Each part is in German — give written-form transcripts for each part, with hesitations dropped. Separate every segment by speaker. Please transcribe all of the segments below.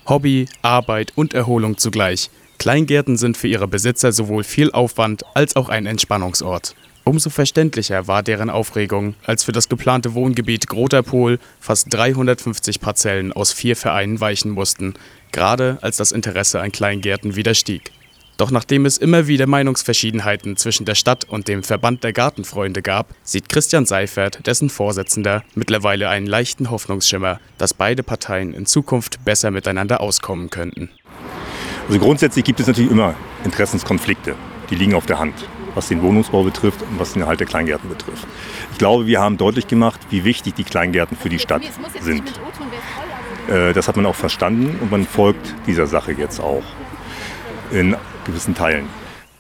Speaker 1: Hobby, Arbeit und Erholung zugleich. Kleingärten sind für ihre Besitzer sowohl viel Aufwand als auch ein Entspannungsort. Umso verständlicher war deren Aufregung, als für das geplante Wohngebiet Groterpohl fast 350 Parzellen aus 4 Vereinen weichen mussten, gerade als das Interesse an Kleingärten wieder stieg. Doch nachdem es immer wieder Meinungsverschiedenheiten zwischen der Stadt und dem Verband der Gartenfreunde gab, sieht Christian Seifert, dessen Vorsitzender, mittlerweile einen leichten Hoffnungsschimmer, dass beide Parteien in Zukunft besser miteinander auskommen könnten.
Speaker 2: Also grundsätzlich gibt es natürlich immer Interessenskonflikte, die liegen auf der Hand, was den Wohnungsbau betrifft und was den Erhalt der Kleingärten betrifft. Ich glaube, wir haben deutlich gemacht, wie wichtig die Kleingärten für die Stadt sind. Das hat man auch verstanden und man folgt dieser Sache jetzt auch in gewissen Teilen.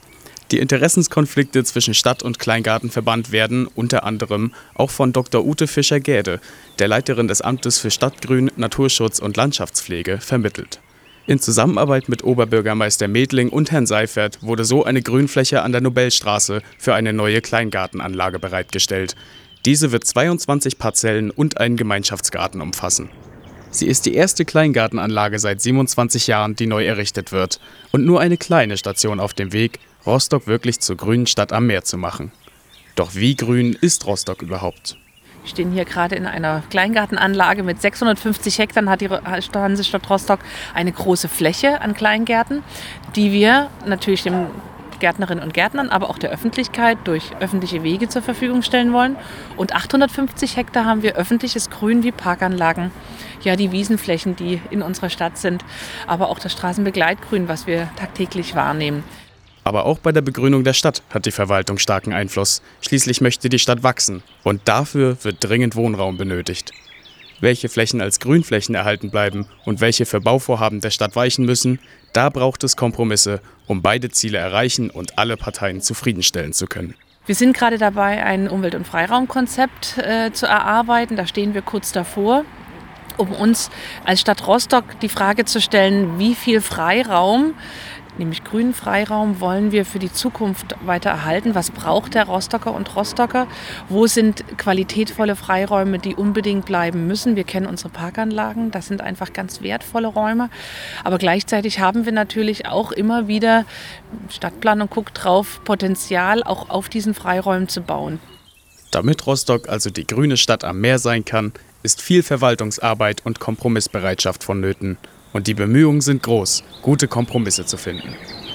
Speaker 1: Die Interessenskonflikte zwischen Stadt und Kleingartenverband werden unter anderem auch von Dr. Ute Fischer-Gäde, der Leiterin des Amtes für Stadtgrün, Naturschutz und Landschaftspflege, vermittelt. In Zusammenarbeit mit Oberbürgermeister Medling und Herrn Seifert wurde so eine Grünfläche an der Nobelstraße für eine neue Kleingartenanlage bereitgestellt. Diese wird 22 Parzellen und einen Gemeinschaftsgarten umfassen. Sie ist die erste Kleingartenanlage seit 27 Jahren, die neu errichtet wird. Und nur eine kleine Station auf dem Weg, Rostock wirklich zur grünen Stadt am Meer zu machen. Doch wie grün ist Rostock überhaupt?
Speaker 3: Wir stehen hier gerade in einer Kleingartenanlage mit 650 Hektar, hat die Hansestadt Rostock eine große Fläche an Kleingärten, die wir natürlich dem Gärtnerinnen und Gärtnern, aber auch der Öffentlichkeit durch öffentliche Wege zur Verfügung stellen wollen. Und 850 Hektar haben wir öffentliches Grün wie Parkanlagen, ja die Wiesenflächen, die in unserer Stadt sind, aber auch das Straßenbegleitgrün, was wir tagtäglich wahrnehmen.
Speaker 1: Aber auch bei der Begrünung der Stadt hat die Verwaltung starken Einfluss. Schließlich möchte die Stadt wachsen und dafür wird dringend Wohnraum benötigt. Welche Flächen als Grünflächen erhalten bleiben und welche für Bauvorhaben der Stadt weichen müssen, da braucht es Kompromisse, um beide Ziele erreichen und alle Parteien zufriedenstellen zu können.
Speaker 3: Wir sind gerade dabei, ein Umwelt- und Freiraumkonzept zu erarbeiten. Da stehen wir kurz davor, um uns als Stadt Rostock die Frage zu stellen, wie viel Freiraum, nämlich grünen Freiraum, wollen wir für die Zukunft weiter erhalten? Was braucht der Rostocker und Rostocker? Wo sind qualitätvolle Freiräume, die unbedingt bleiben müssen? Wir kennen unsere Parkanlagen, das sind einfach ganz wertvolle Räume. Aber gleichzeitig haben wir natürlich auch immer wieder, Stadtplanung guckt drauf, Potenzial auch auf diesen Freiräumen zu bauen.
Speaker 1: Damit Rostock also die grüne Stadt am Meer sein kann, ist viel Verwaltungsarbeit und Kompromissbereitschaft vonnöten. Und die Bemühungen sind groß, gute Kompromisse zu finden.